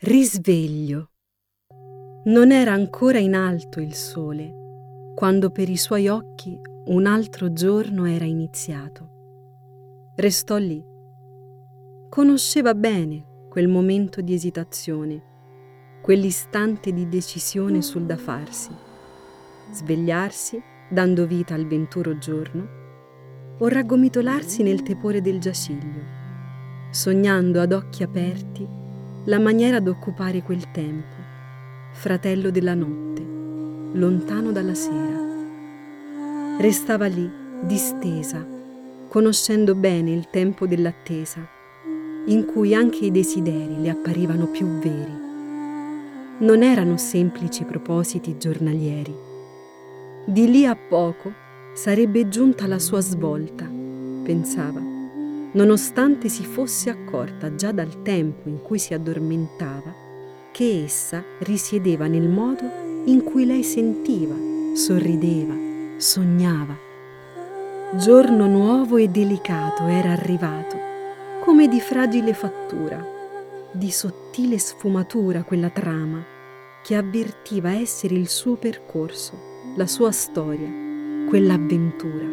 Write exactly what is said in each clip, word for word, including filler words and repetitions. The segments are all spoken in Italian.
Risveglio. Non era ancora in alto il sole, quando per i suoi occhi un altro giorno era iniziato. Restò lì. Conosceva bene quel momento di esitazione, quell'istante di decisione sul da farsi. Svegliarsi, dando vita al venturo giorno, o raggomitolarsi nel tepore del giaciglio, sognando ad occhi aperti la maniera d'occupare quel tempo, fratello della notte, lontano dalla sera. Restava lì, distesa, conoscendo bene il tempo dell'attesa, in cui anche i desideri le apparivano più veri. Non erano semplici propositi giornalieri. Di lì a poco sarebbe giunta la sua svolta, pensava, nonostante si fosse accorta già dal tempo in cui si addormentava che essa risiedeva nel modo in cui lei sentiva, sorrideva, sognava. Giorno nuovo e delicato era arrivato, come di fragile fattura, di sottile sfumatura quella trama che avvertiva essere il suo percorso, la sua storia, quell'avventura.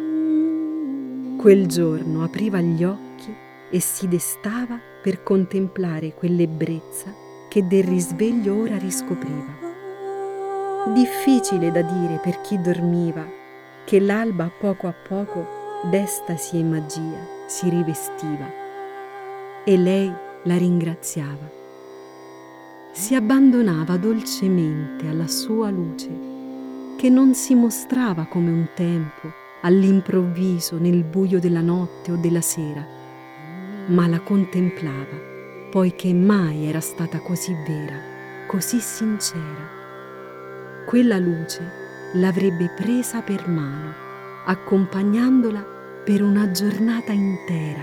Quel giorno apriva gli occhi e si destava per contemplare quell'ebbrezza che del risveglio ora riscopriva. Difficile da dire per chi dormiva che l'alba a poco a poco d'estasi e magia si rivestiva e lei la ringraziava. Si abbandonava dolcemente alla sua luce, che non si mostrava come un tempo all'improvviso nel buio della notte o della sera, ma la contemplava, poiché mai era stata così vera, così sincera. Quella luce l'avrebbe presa per mano, accompagnandola per una giornata intera.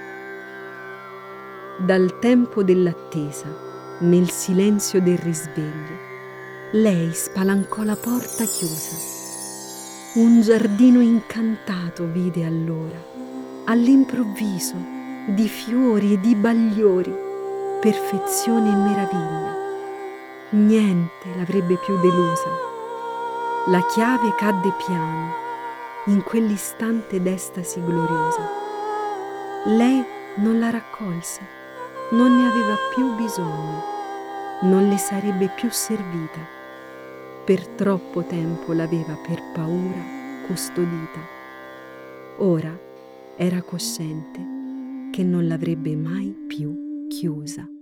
Dal tempo dell'attesa, nel silenzio del risveglio, lei spalancò la porta chiusa. Un giardino incantato vide allora, all'improvviso, di fiori e di bagliori, perfezione e meraviglia. Niente l'avrebbe più delusa. La chiave cadde piano, in quell'istante d'estasi gloriosa. Lei non la raccolse, non ne aveva più bisogno, non le sarebbe più servita. Per troppo tempo l'aveva per paura custodita. Ora era cosciente che non l'avrebbe mai più chiusa.